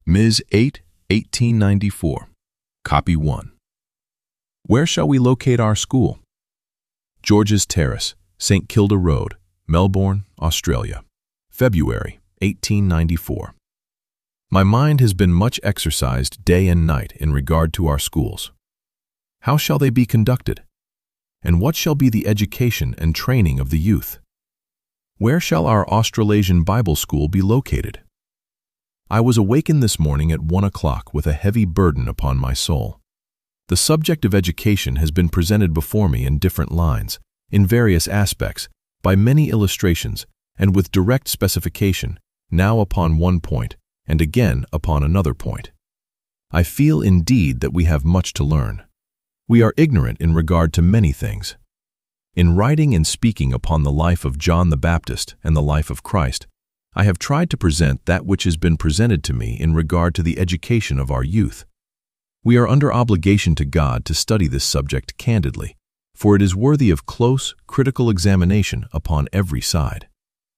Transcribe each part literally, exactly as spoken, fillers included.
Miz eight, eighteen ninety-four. Copy one. Where shall we locate our school? George's Terrace, Saint Kilda Road, Melbourne, Australia. February, eighteen ninety-four. My mind has been much exercised day and night in regard to our schools. How shall they be conducted? And what shall be the education and training of the youth? Where shall our Australasian Bible School be located? I was awakened this morning at one o'clock with a heavy burden upon my soul. The subject of education has been presented before me in different lines, in various aspects, by many illustrations, and with direct specification, now upon one point, and again upon another point. I feel indeed that we have much to learn. We are ignorant in regard to many things. In writing and speaking upon the life of John the Baptist and the life of Christ, I have tried to present that which has been presented to me in regard to the education of our youth. We are under obligation to God to study this subject candidly, for it is worthy of close, critical examination upon every side.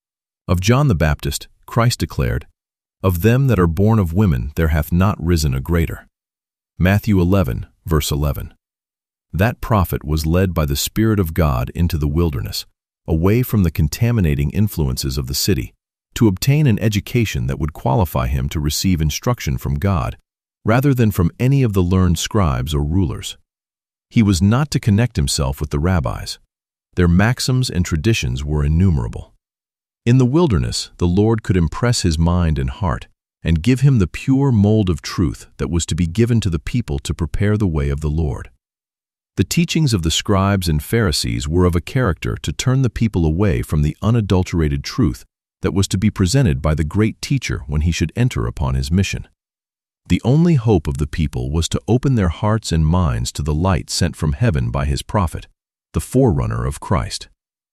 Of John the Baptist, Christ declared, "Of them that are born of women there hath not risen a greater." Matthew eleven, verse eleven. That prophet was led by the Spirit of God into the wilderness, away from the contaminating influences of the city, to obtain an education that would qualify him to receive instruction from God, rather than from any of the learned scribes or rulers. He was not to connect himself with the rabbis. Their maxims and traditions were innumerable. In the wilderness, the Lord could impress his mind and heart, and give him the pure mold of truth that was to be given to the people to prepare the way of the Lord. The teachings of the scribes and Pharisees were of a character to turn the people away from the unadulterated truth that was to be presented by the great teacher when he should enter upon his mission. The only hope of the people was to open their hearts and minds to the light sent from heaven by his prophet, the forerunner of Christ.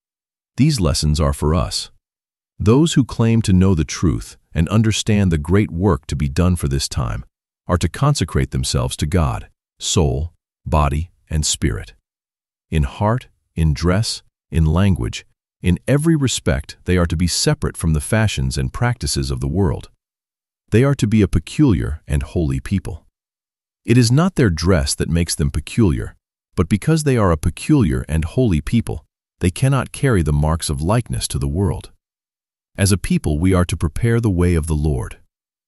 These lessons are for us. Those who claim to know the truth and understand the great work to be done for this time are to consecrate themselves to God, soul, body, and spirit. In heart, in dress, in language, in every respect they are to be separate from the fashions and practices of the world. They are to be a peculiar and holy people. It is not their dress that makes them peculiar, but because they are a peculiar and holy people, they cannot carry the marks of likeness to the world. As a people, we are to prepare the way of the Lord.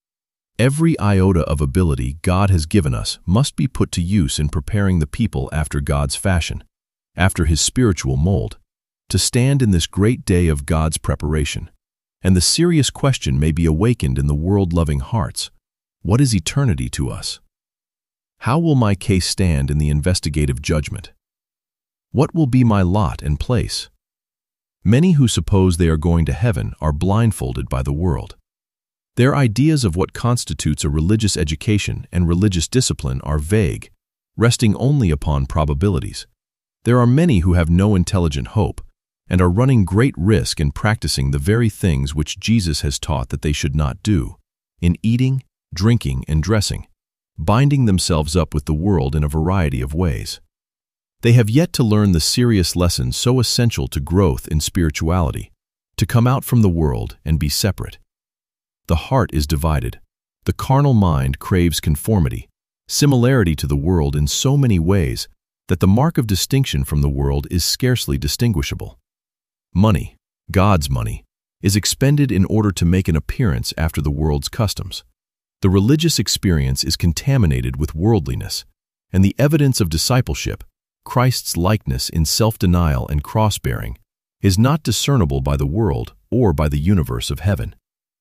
Every iota of ability God has given us must be put to use in preparing the people after God's fashion, after his spiritual mold, to stand in this great day of God's preparation. And the serious question may be awakened in the world-loving hearts: what is eternity to us? How will my case stand in the investigative judgment? What will be my lot and place? Many who suppose they are going to heaven are blindfolded by the world. Their ideas of what constitutes a religious education and religious discipline are vague, resting only upon probabilities. There are many who have no intelligent hope, and are running great risk in practicing the very things which Jesus has taught that they should not do, in eating, drinking, and dressing, binding themselves up with the world in a variety of ways. They have yet to learn the serious lesson so essential to growth in spirituality, to come out from the world and be separate. The heart is divided. The carnal mind craves conformity, similarity to the world in so many ways that the mark of distinction from the world is scarcely distinguishable. Money, God's money, is expended in order to make an appearance after the world's customs. The religious experience is contaminated with worldliness, and the evidence of discipleship, Christ's likeness in self-denial and cross-bearing, is not discernible by the world or by the universe of heaven.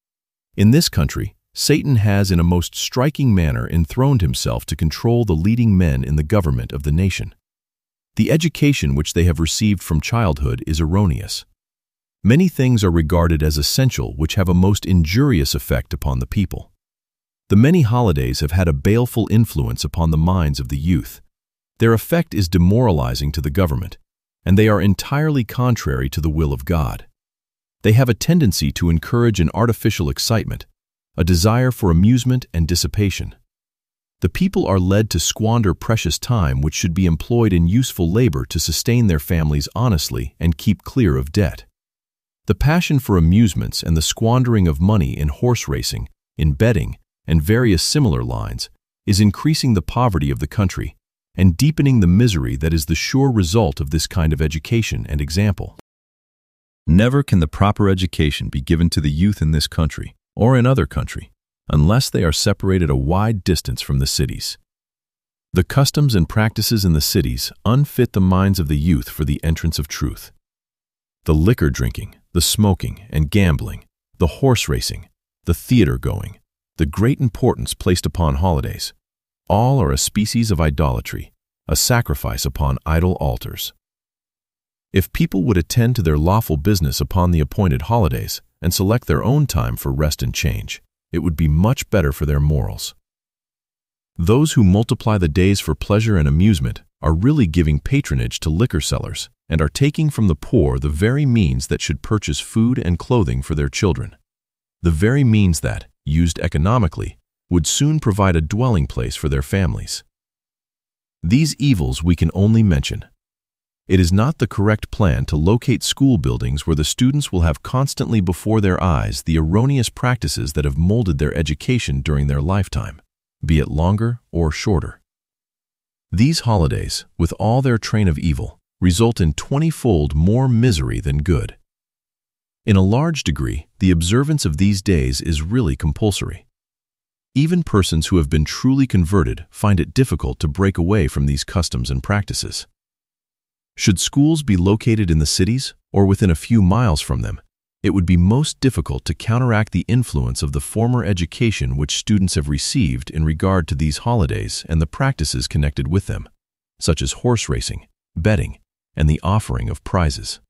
In this country, Satan has in a most striking manner enthroned himself to control the leading men in the government of the nation. The education which they have received from childhood is erroneous. Many things are regarded as essential which have a most injurious effect upon the people. The many holidays have had a baleful influence upon the minds of the youth. Their effect is demoralizing to the government, and they are entirely contrary to the will of God. They have a tendency to encourage an artificial excitement, a desire for amusement and dissipation. The people are led to squander precious time which should be employed in useful labor to sustain their families honestly and keep clear of debt. The passion for amusements and the squandering of money in horse racing, in betting, and various similar lines, is increasing the poverty of the country and deepening the misery that is the sure result of this kind of education and example. Never can the proper education be given to the youth in this country or in other country unless they are separated a wide distance from the cities. The customs and practices in the cities unfit the minds of the youth for the entrance of truth. The liquor drinking, the smoking and gambling, the horse racing, the theater going, the great importance placed upon holidays, all are a species of idolatry, a sacrifice upon idol altars. If people would attend to their lawful business upon the appointed holidays and select their own time for rest and change, it would be much better for their morals. Those who multiply the days for pleasure and amusement are really giving patronage to liquor sellers and are taking from the poor the very means that should purchase food and clothing for their children, the very means that, used economically, would soon provide a dwelling place for their families. These evils we can only mention. It is not the correct plan to locate school buildings where the students will have constantly before their eyes the erroneous practices that have molded their education during their lifetime, be it longer or shorter. These holidays, with all their train of evil, result in twenty-fold more misery than good. In a large degree, the observance of these days is really compulsory. Even persons who have been truly converted find it difficult to break away from these customs and practices. Should schools be located in the cities or within a few miles from them, it would be most difficult to counteract the influence of the former education which students have received in regard to these holidays and the practices connected with them, such as horse racing, betting, and the offering of prizes.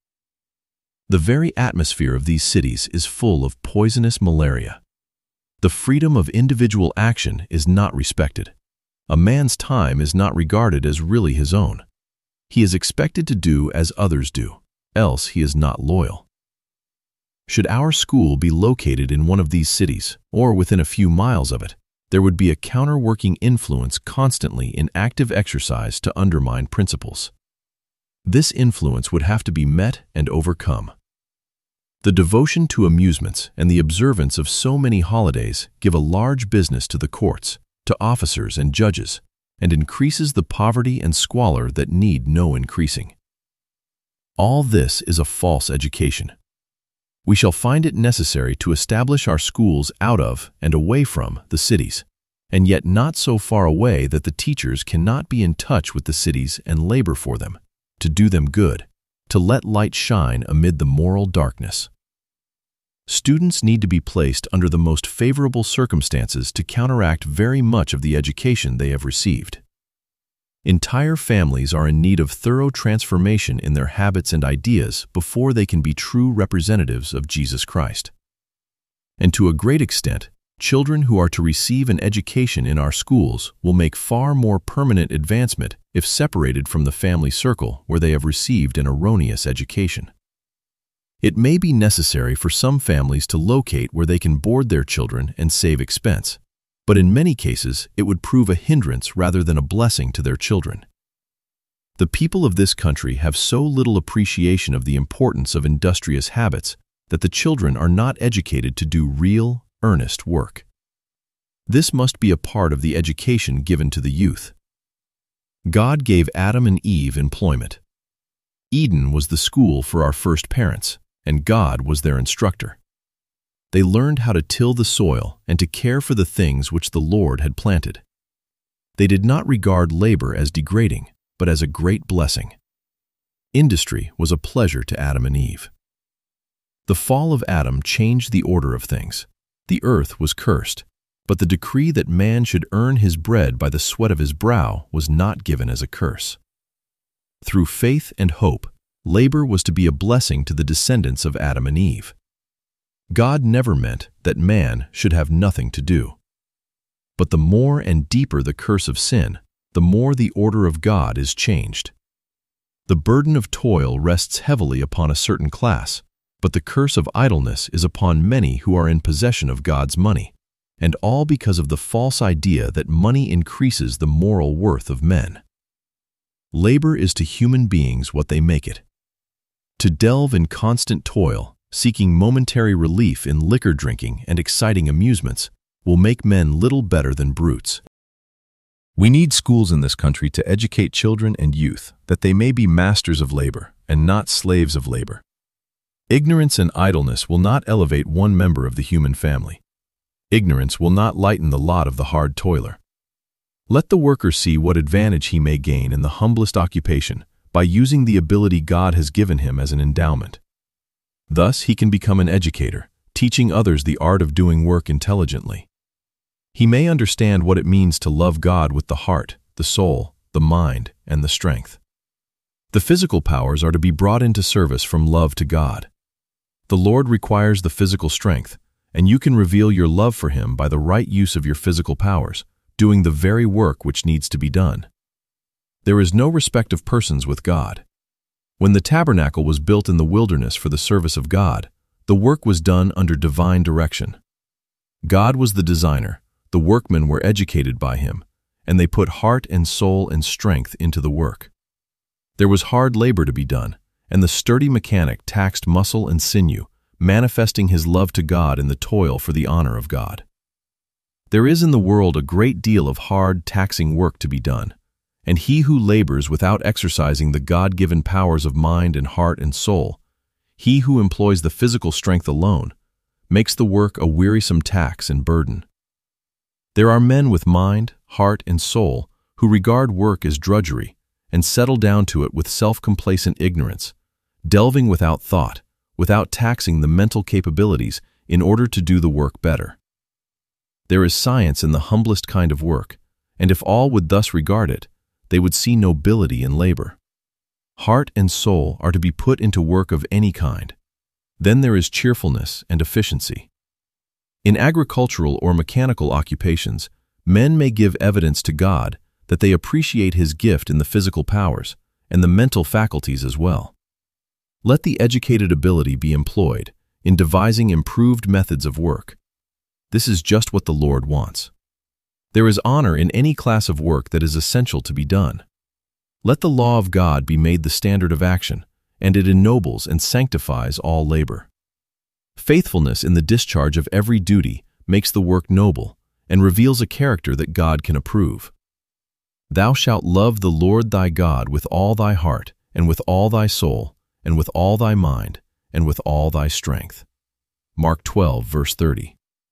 The very atmosphere of these cities is full of poisonous malaria. The freedom of individual action is not respected. A man's time is not regarded as really his own. He is expected to do as others do, else he is not loyal. Should our school be located in one of these cities, or within a few miles of it, there would be a counterworking influence constantly in active exercise to undermine principles. This influence would have to be met and overcome. The devotion to amusements and the observance of so many holidays give a large business to the courts, to officers and judges, and increases the poverty and squalor that need no increasing. All this is a false education. We shall find it necessary to establish our schools out of and away from the cities, and yet not so far away that the teachers cannot be in touch with the cities and labor for them, to do them good, to let light shine amid the moral darkness. Students need to be placed under the most favorable circumstances to counteract very much of the education they have received. Entire families are in need of thorough transformation in their habits and ideas before they can be true representatives of Jesus Christ. And to a great extent, children who are to receive an education in our schools will make far more permanent advancement if separated from the family circle where they have received an erroneous education. It may be necessary for some families to locate where they can board their children and save expense, but in many cases it would prove a hindrance rather than a blessing to their children. The people of this country have so little appreciation of the importance of industrious habits that the children are not educated to do real, earnest work. This must be a part of the education given to the youth. God gave Adam and Eve employment. Eden was the school for our first parents, and God was their instructor. They learned how to till the soil and to care for the things which the Lord had planted. They did not regard labor as degrading, but as a great blessing. Industry was a pleasure to Adam and Eve. The fall of Adam changed the order of things. The earth was cursed, but the decree that man should earn his bread by the sweat of his brow was not given as a curse. Through faith and hope, labor was to be a blessing to the descendants of Adam and Eve. God never meant that man should have nothing to do. But the more and deeper the curse of sin, the more the order of God is changed. The burden of toil rests heavily upon a certain class, but the curse of idleness is upon many who are in possession of God's money, and all because of the false idea that money increases the moral worth of men. Labor is to human beings what they make it. To delve in constant toil, seeking momentary relief in liquor drinking and exciting amusements, will make men little better than brutes. We need schools in this country to educate children and youth that they may be masters of labor and not slaves of labor. Ignorance and idleness will not elevate one member of the human family. Ignorance will not lighten the lot of the hard toiler. Let the worker see what advantage he may gain in the humblest occupation by using the ability God has given him as an endowment. Thus, he can become an educator, teaching others the art of doing work intelligently. He may understand what it means to love God with the heart, the soul, the mind, and the strength. The physical powers are to be brought into service from love to God. The Lord requires the physical strength, and you can reveal your love for Him by the right use of your physical powers, doing the very work which needs to be done. There is no respect of persons with God. When the tabernacle was built in the wilderness for the service of God, the work was done under divine direction. God was the designer, the workmen were educated by Him, and they put heart and soul and strength into the work. There was hard labor to be done, and the sturdy mechanic taxed muscle and sinew, manifesting his love to God in the toil for the honor of God. There is in the world a great deal of hard, taxing work to be done, and he who labors without exercising the God-given powers of mind and heart and soul, he who employs the physical strength alone, makes the work a wearisome tax and burden. There are men with mind, heart, and soul who regard work as drudgery and settle down to it with self-complacent ignorance, delving without thought, without taxing the mental capabilities in order to do the work better. There is science in the humblest kind of work, and if all would thus regard it, they would see nobility in labor. Heart and soul are to be put into work of any kind. Then there is cheerfulness and efficiency. In agricultural or mechanical occupations, men may give evidence to God that they appreciate His gift in the physical powers and the mental faculties as well. Let the educated ability be employed in devising improved methods of work. This is just what the Lord wants. There is honor in any class of work that is essential to be done. Let the law of God be made the standard of action, and it ennobles and sanctifies all labor. Faithfulness in the discharge of every duty makes the work noble and reveals a character that God can approve. Thou shalt love the Lord thy God with all thy heart, and with all thy soul, and with all thy mind, and with all thy strength. Mark twelve, verse thirty.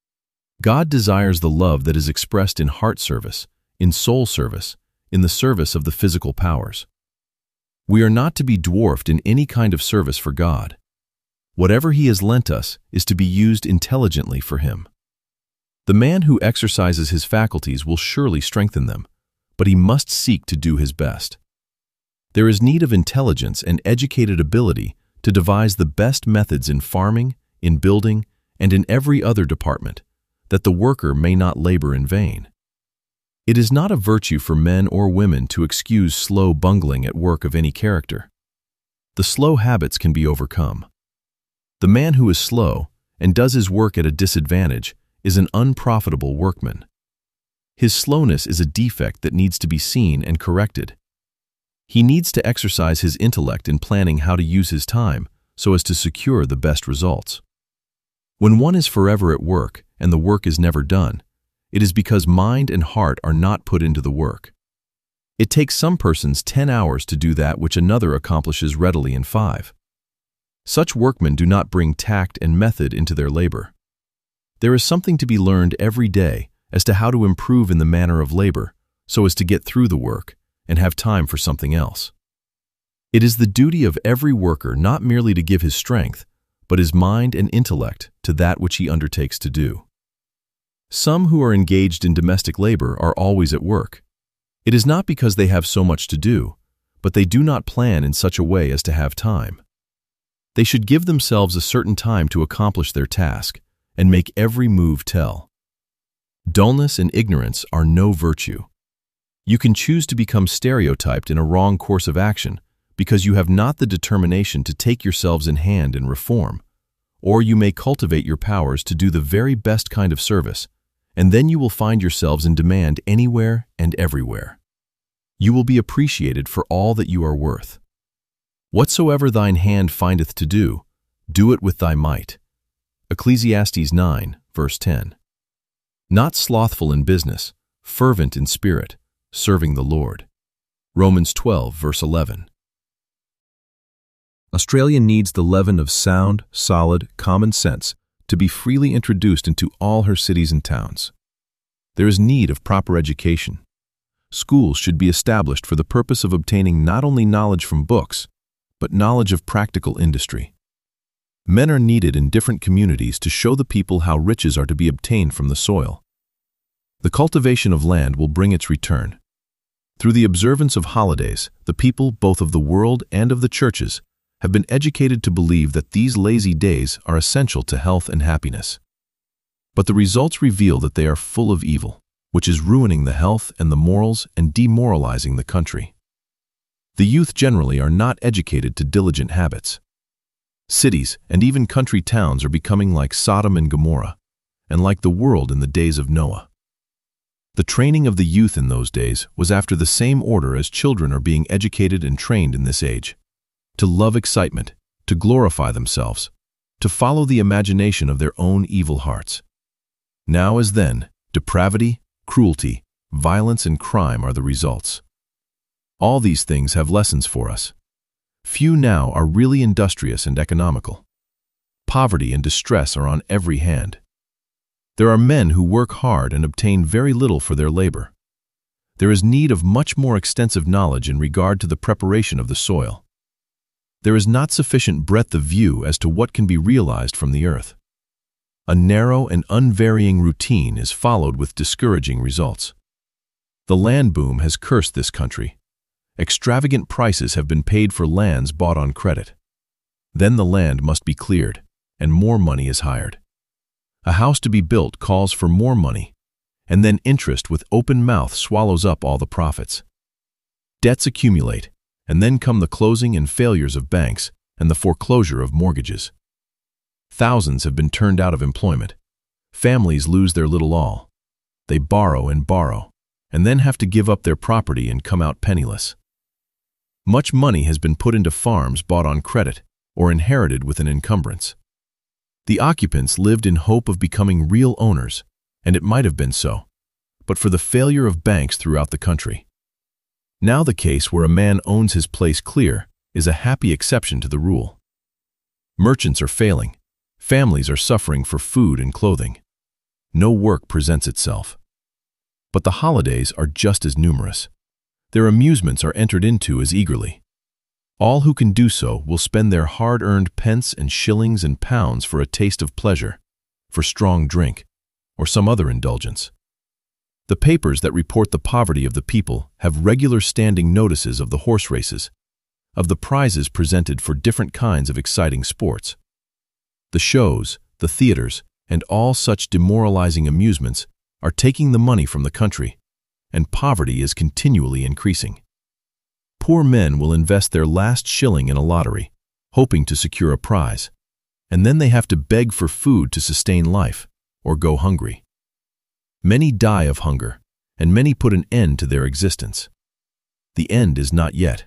God desires the love that is expressed in heart service, in soul service, in the service of the physical powers. We are not to be dwarfed in any kind of service for God. Whatever He has lent us is to be used intelligently for Him. The man who exercises his faculties will surely strengthen them, but he must seek to do his best. There is need of intelligence and educated ability to devise the best methods in farming, in building, and in every other department, that the worker may not labor in vain. It is not a virtue for men or women to excuse slow bungling at work of any character. The slow habits can be overcome. The man who is slow and does his work at a disadvantage is an unprofitable workman. His slowness is a defect that needs to be seen and corrected. He needs to exercise his intellect in planning how to use his time so as to secure the best results. When one is forever at work and the work is never done, it is because mind and heart are not put into the work. It takes some persons ten hours to do that which another accomplishes readily in five. Such workmen do not bring tact and method into their labor. There is something to be learned every day as to how to improve in the manner of labor so as to get through the work and have time for something else. It is the duty of every worker not merely to give his strength, but his mind and intellect to that which he undertakes to do. Some who are engaged in domestic labor are always at work. It is not because they have so much to do, but they do not plan in such a way as to have time. They should give themselves a certain time to accomplish their task and make every move tell. Dullness and ignorance are no virtue. You can choose to become stereotyped in a wrong course of action because you have not the determination to take yourselves in hand and reform, or you may cultivate your powers to do the very best kind of service, and then you will find yourselves in demand anywhere and everywhere. You will be appreciated for all that you are worth. Whatsoever thine hand findeth to do, do it with thy might. Ecclesiastes nine, verse ten. not slothful in business, fervent in spirit, serving the Lord. Romans twelve, verse eleven. Australia needs the leaven of sound, solid, common sense to be freely introduced into all her cities and towns. There is need of proper education. Schools should be established for the purpose of obtaining not only knowledge from books, but knowledge of practical industry. Men are needed in different communities to show the people how riches are to be obtained from the soil. The cultivation of land will bring its return. Through the observance of holidays, the people, both of the world and of the churches, have been educated to believe that these lazy days are essential to health and happiness. But the results reveal that they are full of evil, which is ruining the health and the morals and demoralizing the country. The youth generally are not educated to diligent habits. Cities and even country towns are becoming like Sodom and Gomorrah, and like the world in the days of Noah. The training of the youth in those days was after the same order as children are being educated and trained in this age: to love excitement, to glorify themselves, to follow the imagination of their own evil hearts. Now as then, depravity, cruelty, violence, and crime are the results. All these things have lessons for us. Few now are really industrious and economical. Poverty and distress are on every hand. There are men who work hard and obtain very little for their labor. There is need of much more extensive knowledge in regard to the preparation of the soil. There is not sufficient breadth of view as to what can be realized from the earth. A narrow and unvarying routine is followed with discouraging results. The land boom has cursed this country. Extravagant prices have been paid for lands bought on credit. Then the land must be cleared, and more money is hired. A house to be built calls for more money, and then interest with open mouth swallows up all the profits. Debts accumulate, and then come the closing and failures of banks and the foreclosure of mortgages. Thousands have been turned out of employment. Families lose their little all. They borrow and borrow, and then have to give up their property and come out penniless. Much money has been put into farms bought on credit or inherited with an encumbrance. The occupants lived in hope of becoming real owners, and it might have been so, but for the failure of banks throughout the country. Now the case where a man owns his place clear is a happy exception to the rule. Merchants are failing. Families are suffering for food and clothing. No work presents itself. But the holidays are just as numerous. Their amusements are entered into as eagerly. All who can do so will spend their hard-earned pence and shillings and pounds for a taste of pleasure, for strong drink, or some other indulgence. The papers that report the poverty of the people have regular standing notices of the horse races, of the prizes presented for different kinds of exciting sports. The shows, the theaters, and all such demoralizing amusements are taking the money from the country, and poverty is continually increasing. Poor men will invest their last shilling in a lottery, hoping to secure a prize, and then they have to beg for food to sustain life, or go hungry. Many die of hunger, and many put an end to their existence. The end is not yet.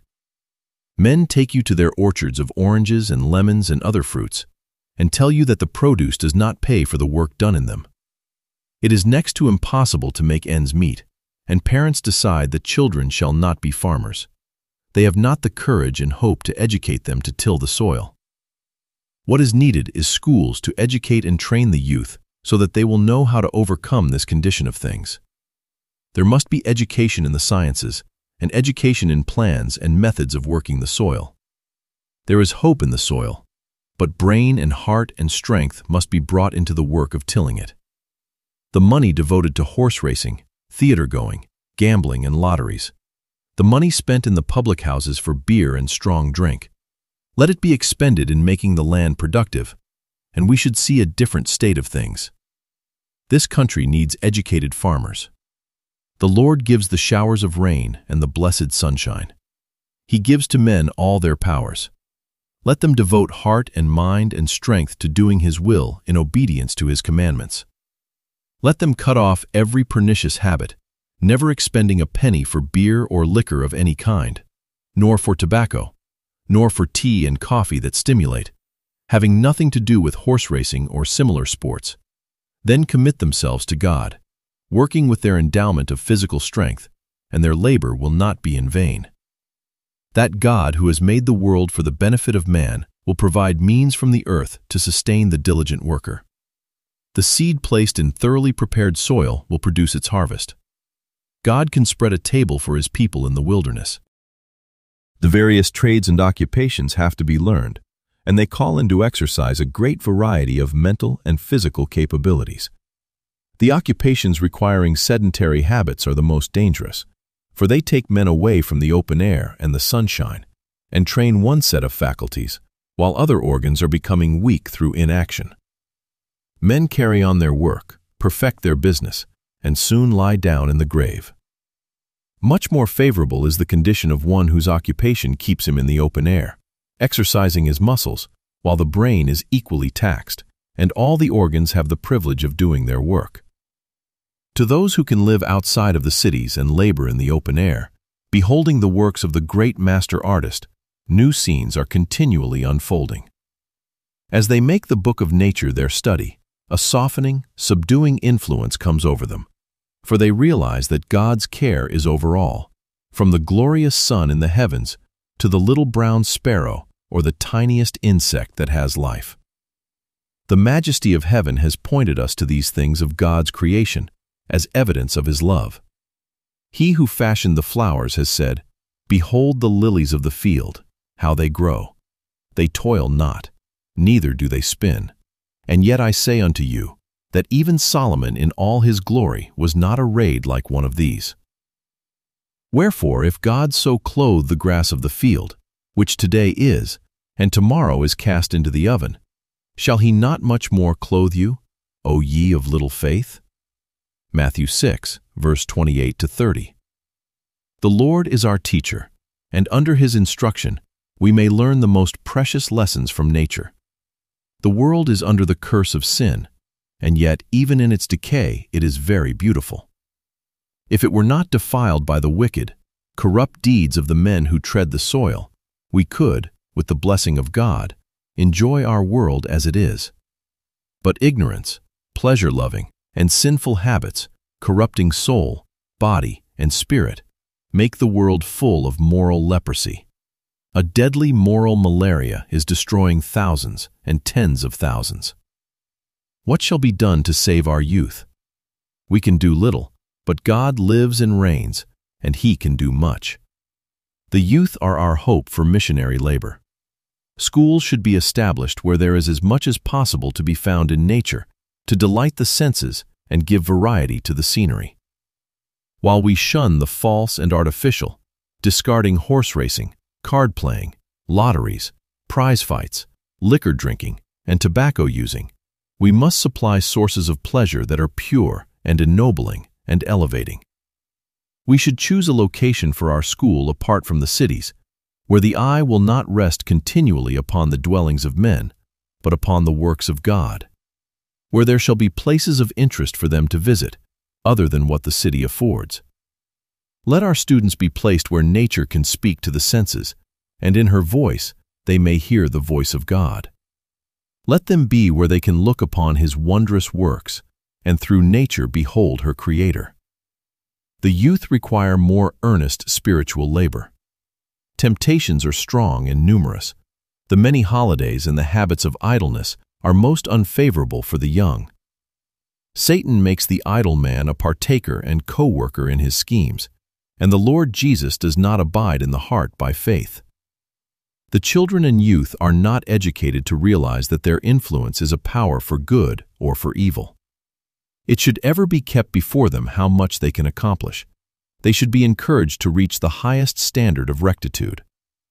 Men take you to their orchards of oranges and lemons and other fruits, and tell you that the produce does not pay for the work done in them. It is next to impossible to make ends meet, and parents decide that children shall not be farmers. They have not the courage and hope to educate them to till the soil. What is needed is schools to educate and train the youth so that they will know how to overcome this condition of things. There must be education in the sciences and education in plans and methods of working the soil. There is hope in the soil, but brain and heart and strength must be brought into the work of tilling it. The money devoted to horse racing, theater going, gambling, and lotteries, the money spent in the public houses for beer and strong drink, let it be expended in making the land productive, and we should see a different state of things. This country needs educated farmers. The Lord gives the showers of rain and the blessed sunshine. He gives to men all their powers. Let them devote heart and mind and strength to doing His will in obedience to His commandments. Let them cut off every pernicious habit, never expending a penny for beer or liquor of any kind, nor for tobacco, nor for tea and coffee that stimulate, having nothing to do with horse racing or similar sports. Then commit themselves to God, working with their endowment of physical strength, and their labor will not be in vain. That God who has made the world for the benefit of man will provide means from the earth to sustain the diligent worker. The seed placed in thoroughly prepared soil will produce its harvest. God can spread a table for his people in the wilderness. The various trades and occupations have to be learned, and they call into exercise a great variety of mental and physical capabilities. The occupations requiring sedentary habits are the most dangerous, for they take men away from the open air and the sunshine, and train one set of faculties, while other organs are becoming weak through inaction. Men carry on their work, perfect their business, and soon lie down in the grave. Much more favorable is the condition of one whose occupation keeps him in the open air, exercising his muscles, while the brain is equally taxed, and all the organs have the privilege of doing their work. To those who can live outside of the cities and labor in the open air, beholding the works of the great master artist, new scenes are continually unfolding. As they make the book of nature their study, a softening, subduing influence comes over them, for they realize that God's care is over all, from the glorious sun in the heavens to the little brown sparrow or the tiniest insect that has life. The majesty of heaven has pointed us to these things of God's creation as evidence of his love. He who fashioned the flowers has said, "Behold the lilies of the field, how they grow. They toil not, neither do they spin. And yet I say unto you, that even Solomon in all his glory was not arrayed like one of these. Wherefore, if God so clothe the grass of the field, which today is, and tomorrow is cast into the oven, shall he not much more clothe you, O ye of little faith?" Matthew six, verse twenty-eight to thirty. The Lord is our teacher, and under his instruction we may learn the most precious lessons from nature. The world is under the curse of sin, and yet even in its decay it is very beautiful. If it were not defiled by the wicked, corrupt deeds of the men who tread the soil, we could, with the blessing of God, enjoy our world as it is. But ignorance, pleasure-loving, and sinful habits, corrupting soul, body, and spirit, make the world full of moral leprosy. A deadly moral malaria is destroying thousands and tens of thousands. What shall be done to save our youth? We can do little, but God lives and reigns, and he can do much. The youth are our hope for missionary labor. Schools should be established where there is as much as possible to be found in nature, to delight the senses and give variety to the scenery. While we shun the false and artificial, discarding horse racing, card playing, lotteries, prize fights, liquor drinking, and tobacco using, we must supply sources of pleasure that are pure and ennobling and elevating. We should choose a location for our school apart from the cities, where the eye will not rest continually upon the dwellings of men, but upon the works of God, where there shall be places of interest for them to visit, other than what the city affords. Let our students be placed where nature can speak to the senses, and in her voice they may hear the voice of God. Let them be where they can look upon his wondrous works, and through nature behold her Creator. The youth require more earnest spiritual labor. Temptations are strong and numerous. The many holidays and the habits of idleness are most unfavorable for the young. Satan makes the idle man a partaker and co-worker in his schemes, and the Lord Jesus does not abide in the heart by faith. The children and youth are not educated to realize that their influence is a power for good or for evil. It should ever be kept before them how much they can accomplish. They should be encouraged to reach the highest standard of rectitude.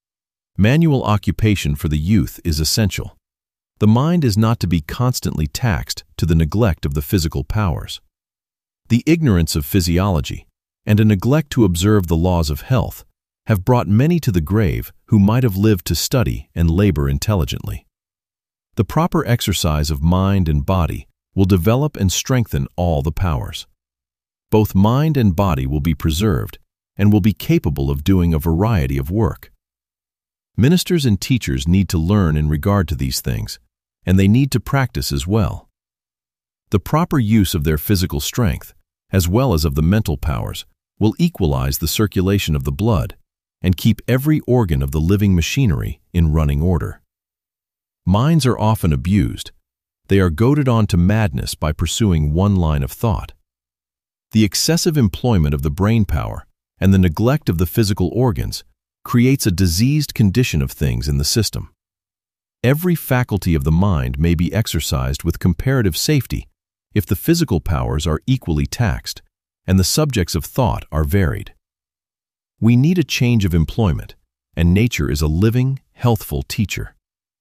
Manual occupation for the youth is essential. The mind is not to be constantly taxed to the neglect of the physical powers. The ignorance of physiology and a neglect to observe the laws of health have brought many to the grave who might have lived to study and labor intelligently. The proper exercise of mind and body will develop and strengthen all the powers. Both mind and body will be preserved and will be capable of doing a variety of work. Ministers and teachers need to learn in regard to these things, and they need to practice as well. The proper use of their physical strength as well as of the mental powers, will equalize the circulation of the blood and keep every organ of the living machinery in running order. Minds are often abused. They are goaded on to madness by pursuing one line of thought. The excessive employment of the brain power and the neglect of the physical organs creates a diseased condition of things in the system. Every faculty of the mind may be exercised with comparative safety if the physical powers are equally taxed and the subjects of thought are varied. We need a change of employment, and nature is a living, healthful teacher.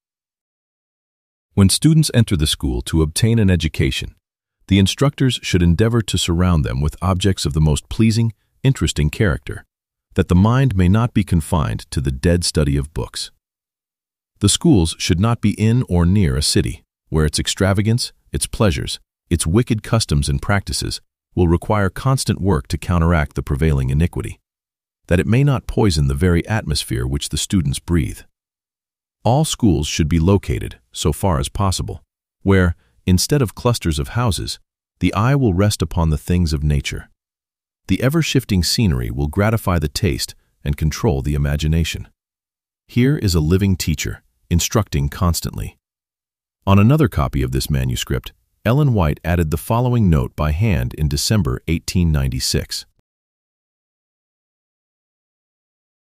When students enter the school to obtain an education, the instructors should endeavor to surround them with objects of the most pleasing, interesting character, that the mind may not be confined to the dead study of books. The schools should not be in or near a city, where its extravagance, its pleasures, its wicked customs and practices will require constant work to counteract the prevailing iniquity, that it may not poison the very atmosphere which the students breathe. All schools should be located, so far as possible, where, instead of clusters of houses, the eye will rest upon the things of nature. The ever-shifting scenery will gratify the taste and control the imagination. Here is a living teacher, instructing constantly. On another copy of this manuscript, Ellen White added the following note by hand in December eighteen ninety-six.